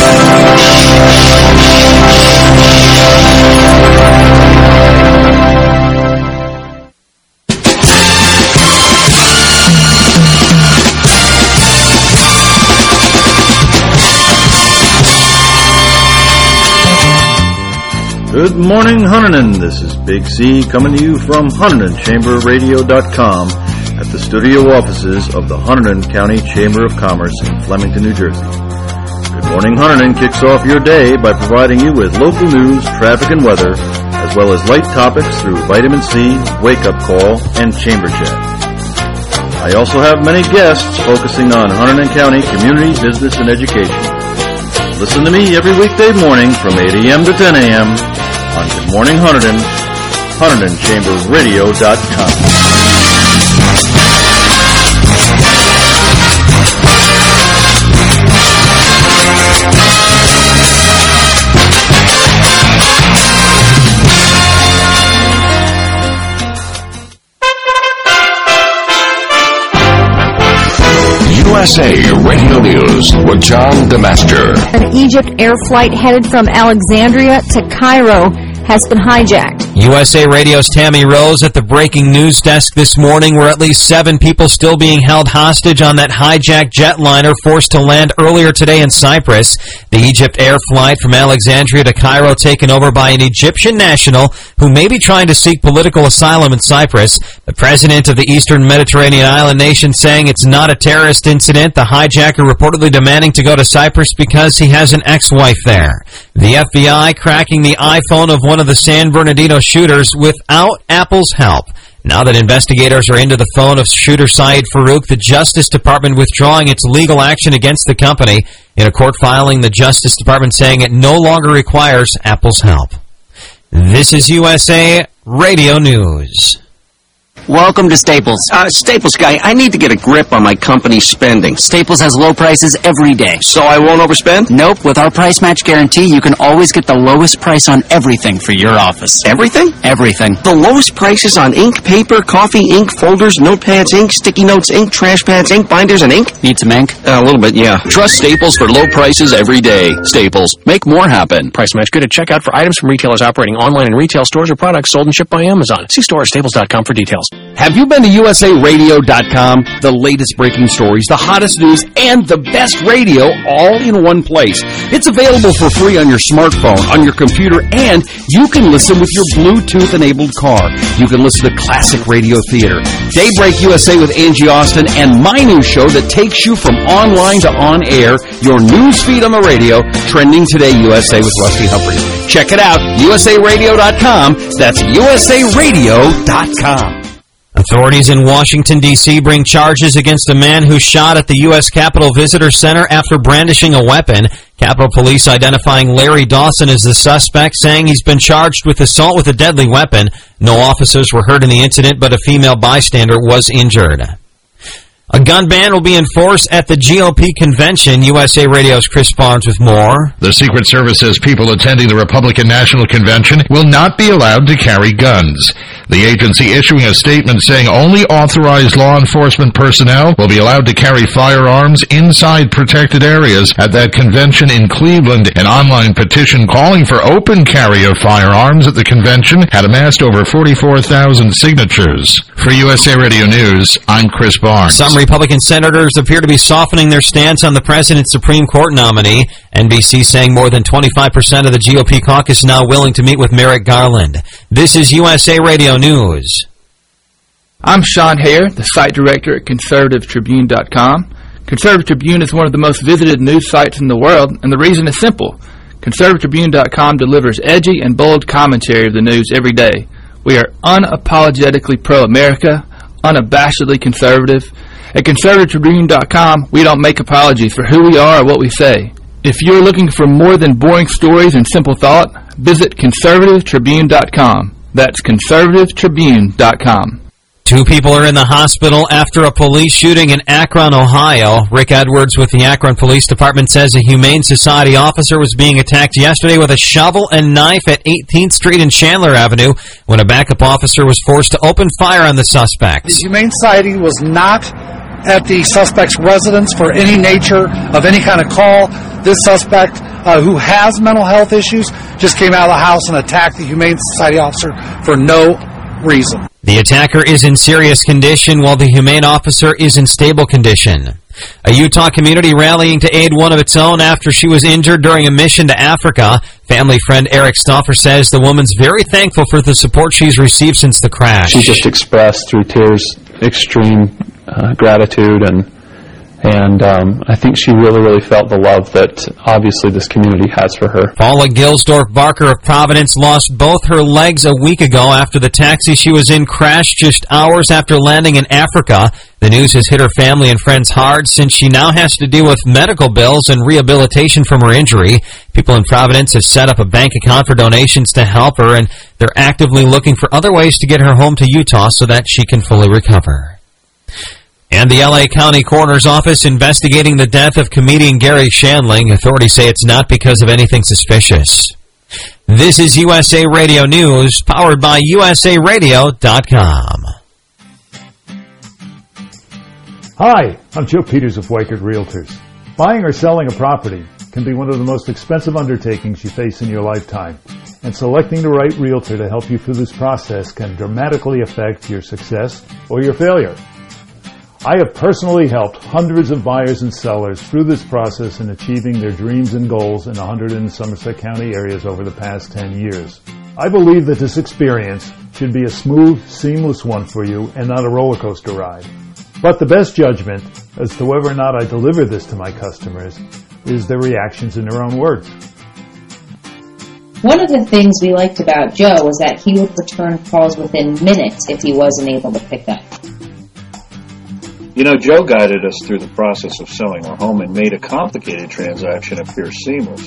Good morning, Hunterdon. This is Big C coming to you from HunterdonChamberRadio.com at the studio offices of the Hunterdon County Chamber of Commerce in Flemington, New Jersey. Good morning, Hunterdon kicks off your day by providing you with local news, traffic, and weather, as well as light topics through Vitamin C, Wake Up Call, and Chamber Chat. I also have many guests focusing on Hunterdon County community, business, and education. Listen to me every weekday morning from 8 a.m. to 10 a.m. on Good Morning Hunterdon, HunterdonChamberRadio.com. USA Radio News with John DeMaster. An Egypt air flight headed from Alexandria to Cairo has been hijacked. USA Radio's Tammy Rose at the breaking news desk this morning, where at least 7 people still being held hostage on that hijacked jetliner forced to land earlier today in Cyprus. The Egypt air flight from Alexandria to Cairo taken over by an Egyptian national who may be trying to seek political asylum in Cyprus. The president of the Eastern Mediterranean island nation saying it's not a terrorist incident. The hijacker reportedly demanding to go to Cyprus because he has an ex-wife there. The FBI cracking the iPhone of one of the San Bernardino shooters without Apple's help. Now that investigators are into the phone of shooter Saeed Farouk, the Justice Department withdrawing its legal action against the company. In a court filing, the Justice Department saying it no longer requires Apple's help. This is USA Radio News. Welcome to Staples. Staples guy, I need to get a grip on my company's spending. Staples has low prices every day. So I won't overspend? Nope. With our price match guarantee, you can always get the lowest price on everything for your office. Everything? Everything. The lowest prices on ink, paper, coffee, ink, folders, notepads, ink, sticky notes, ink, trash pads, ink, binders, and ink? Need some ink? A little bit, yeah. Trust Staples for low prices every day. Staples. Make more happen. Price match good at checkout for items from retailers operating online in retail stores or products sold and shipped by Amazon. See store or staples.com for details. Have you been to USARadio.com? The latest breaking stories, the hottest news, and the best radio all in one place. It's available for free on your smartphone, on your computer, and you can listen with your Bluetooth-enabled car. You can listen to classic radio theater, Daybreak USA with Angie Austin, and my new show that takes you from online to on-air, your news feed on the radio, Trending Today USA with Rusty Humphries. Check it out, USARadio.com. That's USARadio.com. Authorities in Washington, D.C. bring charges against a man who shot at the U.S. Capitol Visitor Center after brandishing a weapon. Capitol Police identifying Larry Dawson as the suspect, saying he's been charged with assault with a deadly weapon. No officers were hurt in the incident, but a female bystander was injured. A gun ban will be enforced at the GOP convention. USA Radio's Chris Barnes with more. The Secret Service says people attending the Republican National Convention will not be allowed to carry guns. The agency issuing a statement saying only authorized law enforcement personnel will be allowed to carry firearms inside protected areas at that convention in Cleveland. An online petition calling for open carry of firearms at the convention had amassed over 44,000 signatures. For USA Radio News, I'm Chris Barnes. Some Republican senators appear to be softening their stance on the president's Supreme Court nominee. NBC saying more than 25% of the GOP caucus now willing to meet with Merrick Garland. This is USA Radio News. I'm Sean Hare, the site director at ConservativeTribune.com. Conservative Tribune is one of the most visited news sites in the world, and the reason is simple. ConservativeTribune.com delivers edgy and bold commentary of the news every day. We are unapologetically pro-America, unabashedly conservative. At ConservativeTribune.com, we don't make apologies for who we are or what we say. If you're looking for more than boring stories and simple thought, visit ConservativeTribune.com. That's ConservativeTribune.com. 2 people are in the hospital after a police shooting in Akron, Ohio. Rick Edwards with the Akron Police Department says a Humane Society officer was being attacked yesterday with a shovel and knife at 18th Street and Chandler Avenue when a backup officer was forced to open fire on the suspects. The Humane Society was not at the suspect's residence for any nature of any kind of call. This suspect, who has mental health issues, just came out of the house and attacked the Humane Society officer for no reason. The attacker is in serious condition while the humane officer is in stable condition. A Utah community rallying to aid one of its own after she was injured during a mission to Africa. Family friend Eric Stauffer says the woman's very thankful for the support she's received since the crash. She just expressed through tears extreme gratitude, and I think she really felt the love that obviously this community has for her. Paula Gilsdorf Barker of Providence lost both her legs a week ago after the taxi she was in crashed just hours after landing in Africa. The news has hit her family and friends hard since she now has to deal with medical bills and rehabilitation from her injury. People in Providence have set up a bank account for donations to help her, and they're actively looking for other ways to get her home to Utah so that she can fully recover. And the L.A. County Coroner's Office investigating the death of comedian Gary Shandling. Authorities say it's not because of anything suspicious. This is USA Radio News, powered by USARadio.com. Hi, I'm Joe Peters of Weichert Realtors. Buying or selling a property can be one of the most expensive undertakings you face in your lifetime, and selecting the right realtor to help you through this process can dramatically affect your success or your failure. I have personally helped hundreds of buyers and sellers through this process in achieving their dreams and goals in 100 and Somerset County areas over the past 10 years. I believe that this experience should be a smooth, seamless one for you and not a roller coaster ride. But the best judgment as to whether or not I deliver this to my customers is their reactions in their own words. One of the things we liked about Joe was that he would return calls within minutes if he wasn't able to pick up. You know, Joe guided us through the process of selling our home and made a complicated transaction appear seamless.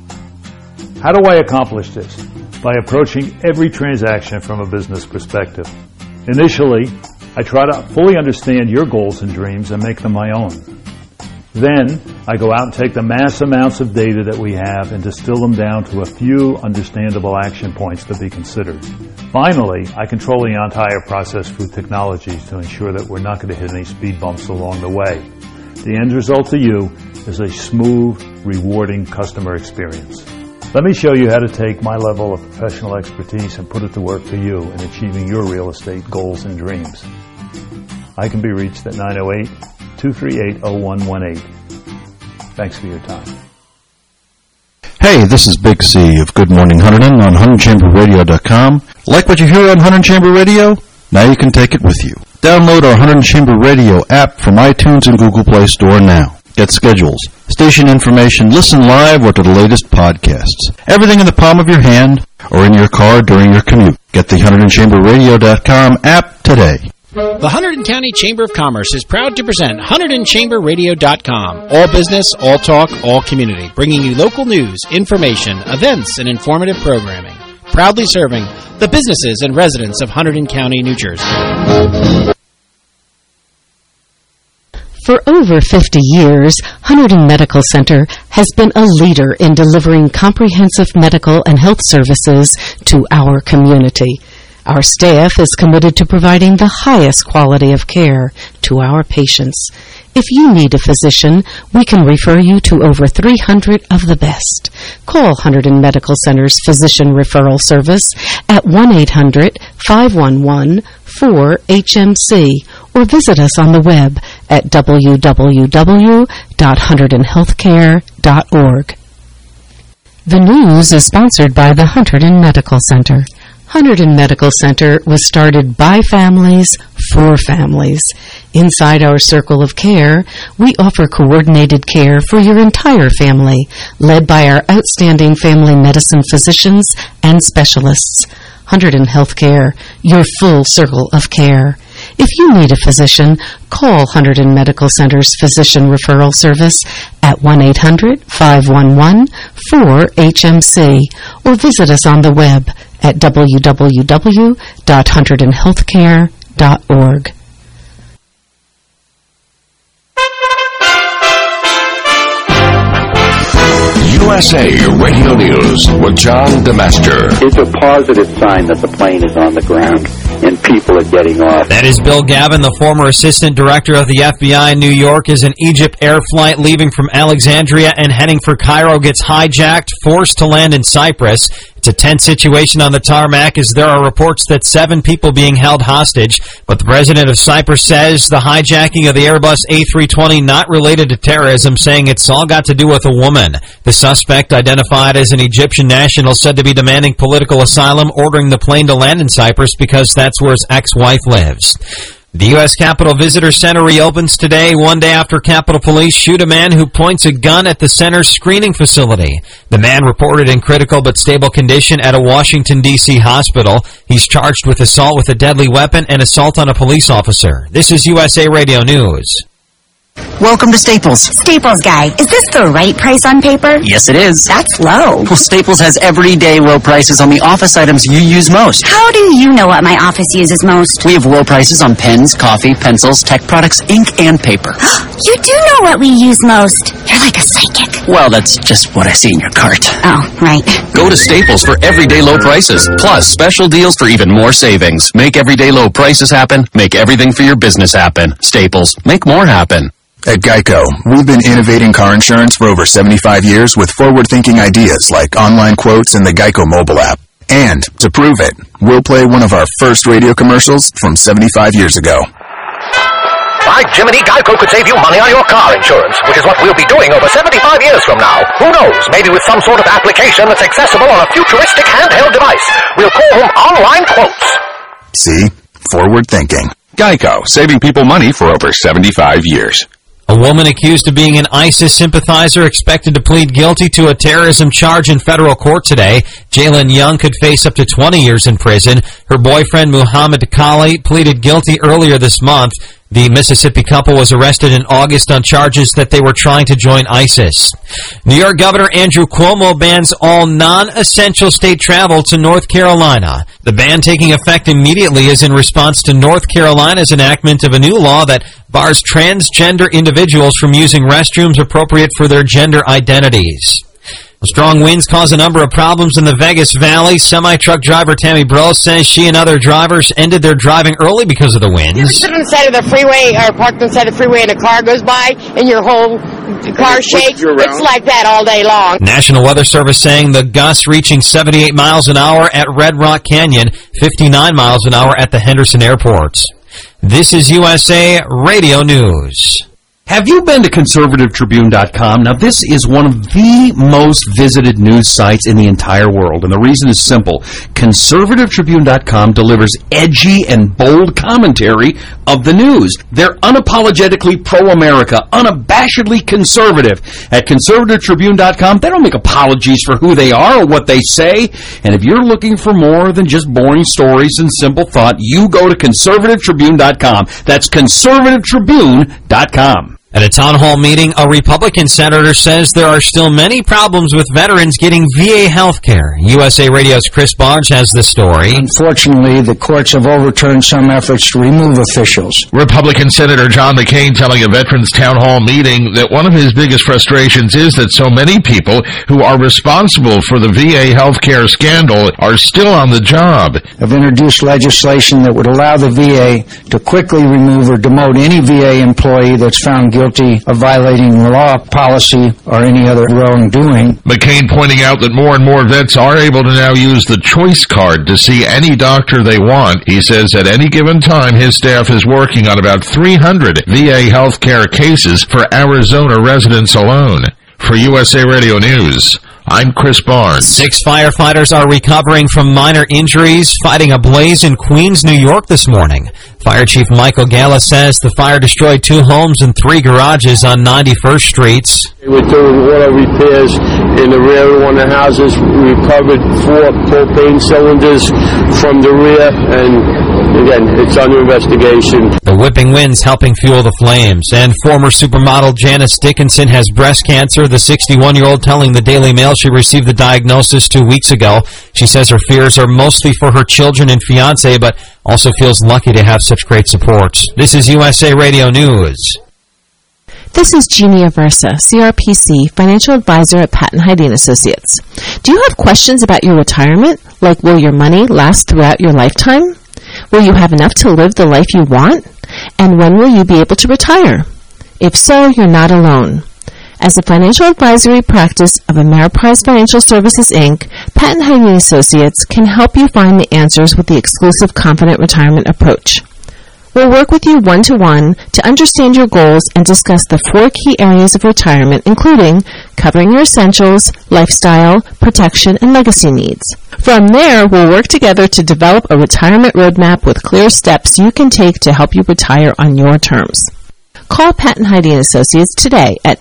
How do I accomplish this? By approaching every transaction from a business perspective. Initially, I try to fully understand your goals and dreams and make them my own. Then, I go out and take the mass amounts of data that we have and distill them down to a few understandable action points to be considered. Finally, I control the entire process through technologies to ensure that we're not going to hit any speed bumps along the way. The end result to you is a smooth, rewarding customer experience. Let me show you how to take my level of professional expertise and put it to work for you in achieving your real estate goals and dreams. I can be reached at 908-238-0118. Thanks for your time. Hey, this is Big C of Good Morning Hunterdon on HunterdonChamberRadio.com. Like what you hear on Hunterdon Chamber Radio? Now you can take it with you. Download our Hunterdon Chamber Radio app from iTunes and Google Play Store now. Get schedules, station information, listen live, or to the latest podcasts. Everything in the palm of your hand or in your car during your commute. Get the HunterdonChamberRadio.com app today. The Hunterdon County Chamber of Commerce is proud to present HunterdonChamberRadio.com. All business, all talk, all community. Bringing you local news, information, events, and informative programming. Proudly serving the businesses and residents of Hunterdon County, New Jersey. For over 50 years, Hunterdon Medical Center has been a leader in delivering comprehensive medical and health services to our community. Our staff is committed to providing the highest quality of care to our patients. If you need a physician, we can refer you to over 300 of the best. Call Hunterdon Medical Center's Physician Referral Service at 1-800-511-4HMC or visit us on the web at www.hunterdonhealthcare.org. The news is sponsored by the Hunterdon Medical Center. Hunterdon Medical Center was started by families for families. Inside our circle of care, we offer coordinated care for your entire family, led by our outstanding family medicine physicians and specialists. Hunterdon Healthcare, your full circle of care. If you need a physician, call Hunterdon Medical Center's Physician Referral Service at 1-800-511-4HMC or visit us on the web at www.hunterdonhealthcare.org. USA Radio News with John DeMaster. It's a positive sign that the plane is on the ground and people are getting off. That is Bill Gavin, the former assistant director of the FBI in New York, as an Egypt air flight leaving from Alexandria and heading for Cairo gets hijacked, forced to land in Cyprus. It's a tense situation on the tarmac as there are reports that 7 people being held hostage. But the president of Cyprus says the hijacking of the Airbus A320 not related to terrorism, saying it's all got to do with a woman. The suspect, identified as an Egyptian national, said to be demanding political asylum, ordering the plane to land in Cyprus because that's where his ex-wife lives. The U.S. Capitol Visitor Center reopens today, one day after Capitol Police shoot a man who points a gun at the center's screening facility. The man reported in critical but stable condition at a Washington, D.C. hospital. He's charged with assault with a deadly weapon and assault on a police officer. This is USA Radio News. Welcome to Staples. Staples guy, is this the right price on paper? Yes, it is. That's low. Well, Staples has everyday low prices on the office items you use most. How do you know what my office uses most? We have low prices on pens, coffee, pencils, tech products, ink, and paper. You do know what we use most. You're like a psychic. Well, that's just what I see in your cart. Oh, right. Go to Staples for everyday low prices, plus special deals for even more savings. Make everyday low prices happen. Make everything for your business happen. Staples. Make more happen. At Geico, we've been innovating car insurance for over 75 years with forward-thinking ideas like online quotes and the Geico mobile app. And, to prove it, we'll play one of our first radio commercials from 75 years ago. By Jiminy, Geico could save you money on your car insurance, which is what we'll be doing over 75 years from now. Who knows, maybe with some sort of application that's accessible on a futuristic handheld device. We'll call them online quotes. See? Forward-thinking. Geico, saving people money for over 75 years. A woman accused of being an ISIS sympathizer expected to plead guilty to a terrorism charge in federal court today. Jalen Young could face up to 20 years in prison. Her boyfriend, Muhammad Kali, pleaded guilty earlier this month. The Mississippi couple was arrested in August on charges that they were trying to join ISIS. New York Governor Andrew Cuomo bans all non-essential state travel to North Carolina. The ban taking effect immediately is in response to North Carolina's enactment of a new law that bars transgender individuals from using restrooms appropriate for their gender identities. Strong winds cause a number of problems in the Vegas Valley. Semi-truck driver Tammy Bros says she and other drivers ended their driving early because of the winds. You ever sit on the side of the freeway or parked on the side of the freeway and a car goes by and your whole car shakes? It's like that all day long. National Weather Service saying the gusts reaching 78 miles an hour at Red Rock Canyon, 59 miles an hour at the Henderson airports. This is USA Radio News. Have you been to ConservativeTribune.com? Now, this is one of the most visited news sites in the entire world, and the reason is simple. ConservativeTribune.com delivers edgy and bold commentary of the news. They're unapologetically pro-America, unabashedly conservative. At ConservativeTribune.com, they don't make apologies for who they are or what they say, and if you're looking for more than just boring stories and simple thought, you go to ConservativeTribune.com. That's ConservativeTribune.com. At a town hall meeting, a Republican senator says there are still many problems with veterans getting VA health care. USA Radio's Chris Barnes has the story. Unfortunately, the courts have overturned some efforts to remove officials. Republican Senator John McCain telling a veterans town hall meeting that one of his biggest frustrations is that so many people who are responsible for the VA health care scandal are still on the job. Have introduced legislation that would allow the VA to quickly remove or demote any VA employee that's found guilty of violating law, policy, or any other wrongdoing. McCain pointing out that more and more vets are able to now use the choice card to see any doctor they want. He says at any given time his staff is working on about 300 VA healthcare cases for Arizona residents alone. For USA Radio News, I'm Chris Barnes. 6 firefighters are recovering from minor injuries fighting a blaze in Queens, New York this morning. Fire Chief Michael Gala says the fire destroyed 2 homes and 3 garages on 91st Street. We're doing auto repairs in the rear of one of the houses. We recovered 4 propane cylinders from the rear, and again, it's under investigation. The whipping winds helping fuel the flames. And former supermodel Janice Dickinson has breast cancer. The 61-year-old telling the Daily Mail she received the diagnosis 2 weeks ago. She says her fears are mostly for her children and fiancé, but also feels lucky to have such great support. This is USA Radio News. This is Jeannie Aversa, CRPC, financial advisor at Patton Hyde & Associates. Do you have questions about your retirement? Like, will your money last throughout your lifetime? Will you have enough to live the life you want? And when will you be able to retire? If so, you're not alone. As a financial advisory practice of Ameriprise Financial Services, Inc., Patton Hyde & Associates can help you find the answers with the exclusive Confident Retirement approach. We'll work with you one-to-one to understand your goals and discuss the 4 key areas of retirement, including covering your essentials, lifestyle, protection, and legacy needs. From there, we'll work together to develop a retirement roadmap with clear steps you can take to help you retire on your terms. Call Patton Hyde & Associates today at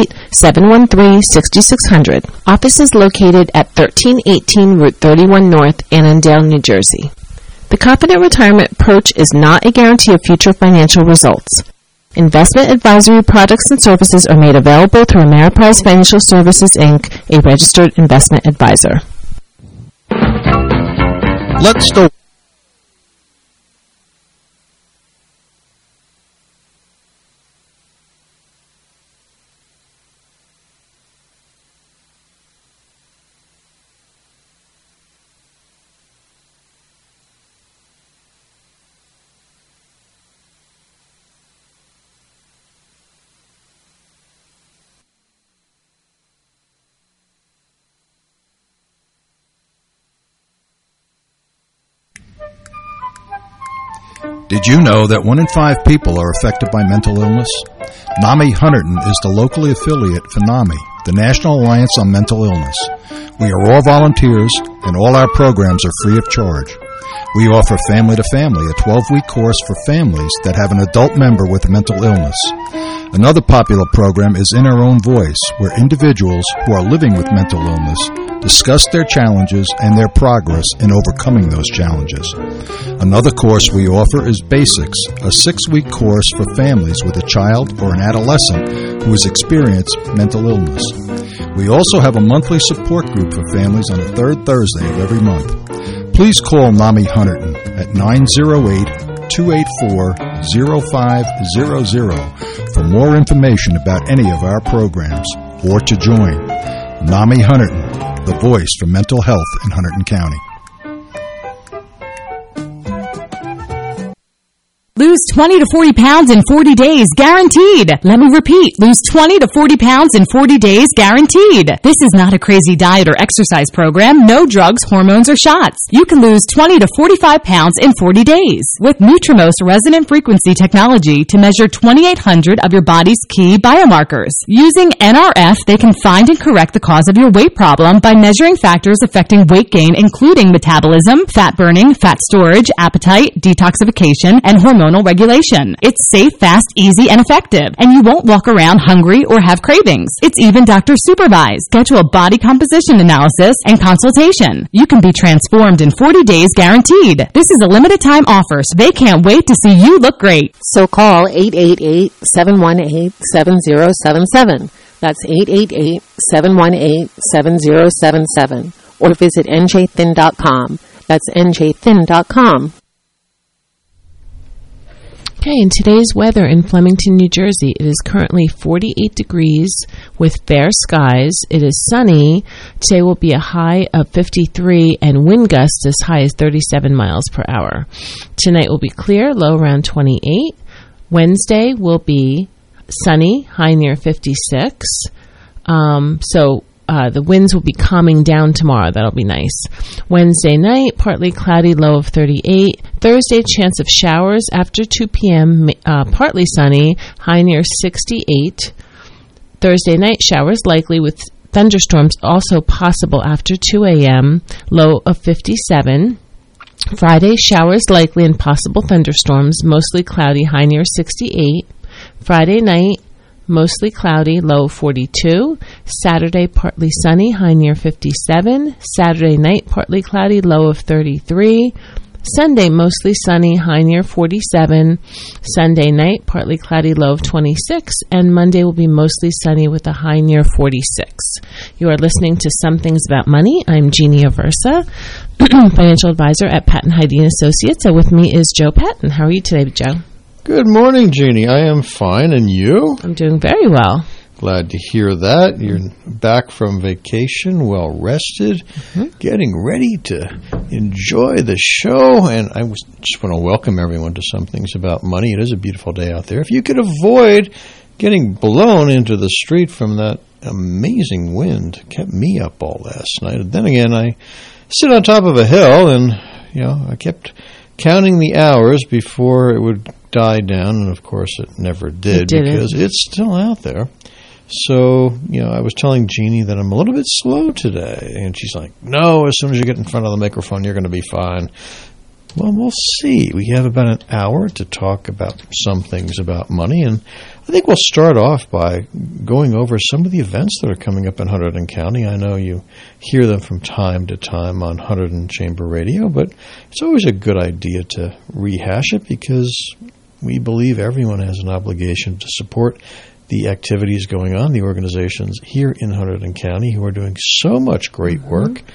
908-713-6600. Office is located at 1318 Route 31 North, Annandale, New Jersey. The Confident Retirement approach is not a guarantee of future financial results. Investment advisory products and services are made available through Ameriprise Financial Services, Inc., a registered investment advisor. Let's go. Did you know that 1 in 5 people are affected by mental illness? NAMI Hunterdon is the locally affiliate for NAMI, the National Alliance on Mental Illness. We are all volunteers, and all our programs are free of charge. We offer Family to Family, a 12-week course for families that have an adult member with mental illness. Another popular program is In Our Own Voice, where individuals who are living with mental illness discuss their challenges and their progress in overcoming those challenges. Another course we offer is Basics, a 6-week course for families with a child or an adolescent who has experienced mental illness. We also have a monthly support group for families on the third Thursday of every month. Please call NAMI Hunterdon at 908-284-0500 for more information about any of our programs or to join. NAMI Hunterdon, the voice for mental health in Hunterdon County. Lose 20 to 40 pounds in 40 days, guaranteed. Let me repeat, lose 20 to 40 pounds in 40 days, guaranteed. This is not a crazy diet or exercise program, no drugs, hormones, or shots. You can lose 20 to 45 pounds in 40 days with Nutrimost resonant frequency technology to measure 2,800 of your body's key biomarkers. Using NRF, they can find and correct the cause of your weight problem by measuring factors affecting weight gain, including metabolism, fat burning, fat storage, appetite, detoxification, and hormonal regulation. It's safe, fast, easy, and effective, and you won't walk around hungry or have cravings. It's even doctor supervised. Schedule a body composition analysis and consultation. You can be transformed in 40 days guaranteed. This is a limited time offer, so they can't wait to see you look great. So call 888-718-7077. That's 888-718-7077. Or visit njthin.com. That's njthin.com. Okay, in today's weather in Flemington, New Jersey, it is currently 48 degrees with fair skies. It is sunny. Today will be a high of 53 and wind gusts as high as 37 miles per hour. Tonight will be clear, low around 28. Wednesday will be sunny, high near 56. The winds will be calming down tomorrow. That'll be nice. Wednesday night, partly cloudy, low of 38. Thursday, chance of showers after 2 p.m., partly sunny, high near 68. Thursday night, showers likely with thunderstorms also possible after 2 a.m., low of 57. Friday, showers likely and possible thunderstorms, mostly cloudy, high near 68. Friday night, mostly cloudy, low 42. Saturday, partly sunny, high near 57. Saturday night, partly cloudy, low of 33. Sunday, mostly sunny, high near 47. Sunday night, partly cloudy, low of 26. And Monday will be mostly sunny with a high near 46. You are listening to Some Things About Money. I'm Jeannie Aversa, financial advisor at Patton Hyde Associates. And with me is Joe Patton. How are you today, Joe? Good morning, Jeannie. I am fine, and you? I'm doing very well. Glad to hear that. You're back from vacation, well rested, getting ready to enjoy the show. And I just want to welcome everyone to Some Things About Money. It is a beautiful day out there. If you could avoid getting blown into the street from that amazing wind, it kept me up all last night. And then again, I sit on top of a hill, and I kept counting the hours before it would die down, and of course it never did because it's still out there. So, I was telling Jeannie that I'm a little bit slow today, and she's like, no, as soon as you get in front of the microphone, you're going to be fine. Well, we'll see. We have about an hour to talk about some things about money, and I think we'll start off by going over some of the events that are coming up in Hunterdon County. I know you hear them from time to time on Hunterdon Chamber Radio, but it's always a good idea to rehash it because we believe everyone has an obligation to support the activities going on, the organizations here in Hunterdon County who are doing so much great work